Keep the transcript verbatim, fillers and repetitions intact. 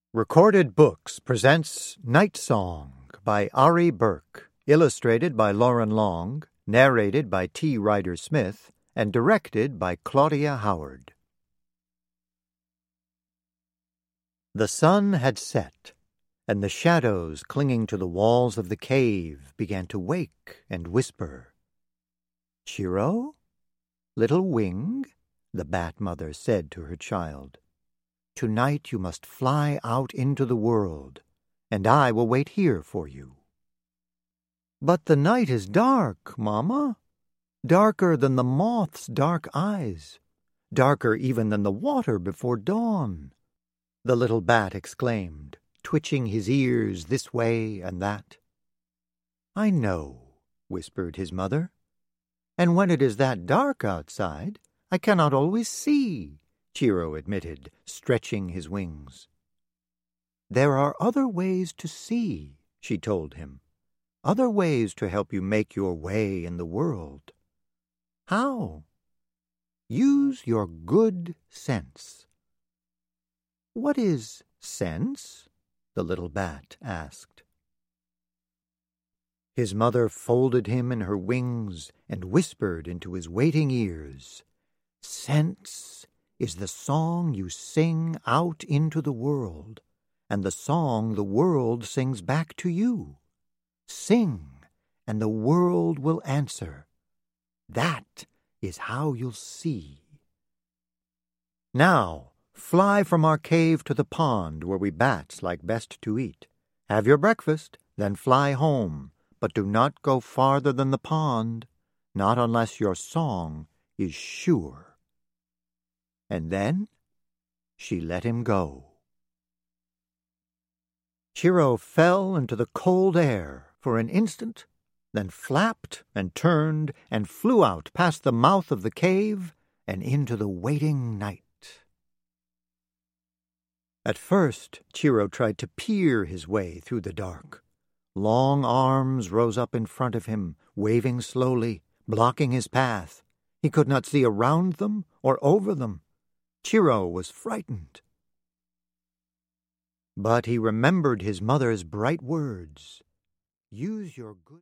Recorded Books presents Night Song by Ari Burke, illustrated by Lauren Long, narrated by T. Ryder Smith, and directed by Claudia Howard. The sun had set, and the shadows clinging to the walls of the cave began to wake and whisper. "Chiro? Little Wing?" the Bat-Mother said to her child. "Tonight you must fly out into the world, and I will wait here for you." "But the night is dark, Mamma. Darker than the moth's dark eyes. Darker even than the water before dawn," the little bat exclaimed, twitching his ears this way and that. "I know," whispered his mother. "And when it is that dark outside, I cannot always see," Chiro admitted, stretching his wings. "There are other ways to see," she told him. "Other ways to help you make your way in the world." "How?" "Use your good sense." "What is sense?" the little bat asked. His mother folded him in her wings and whispered into his waiting ears, "Sense is the song you sing out into the world, and the song the world sings back to you. Sing, and the world will answer. That is how you'll see. Now, fly from our cave to the pond where we bats like best to eat. Have your breakfast, then fly home, but do not go farther than the pond, not unless your song is sure." And then she let him go. Chiro fell into the cold air for an instant, then flapped and turned and flew out past the mouth of the cave and into the waiting night. At first, Chiro tried to peer his way through the dark. Long arms rose up in front of him, waving slowly, blocking his path. He could not see around them or over them. Chiro was frightened. But he remembered his mother's bright words. Use your good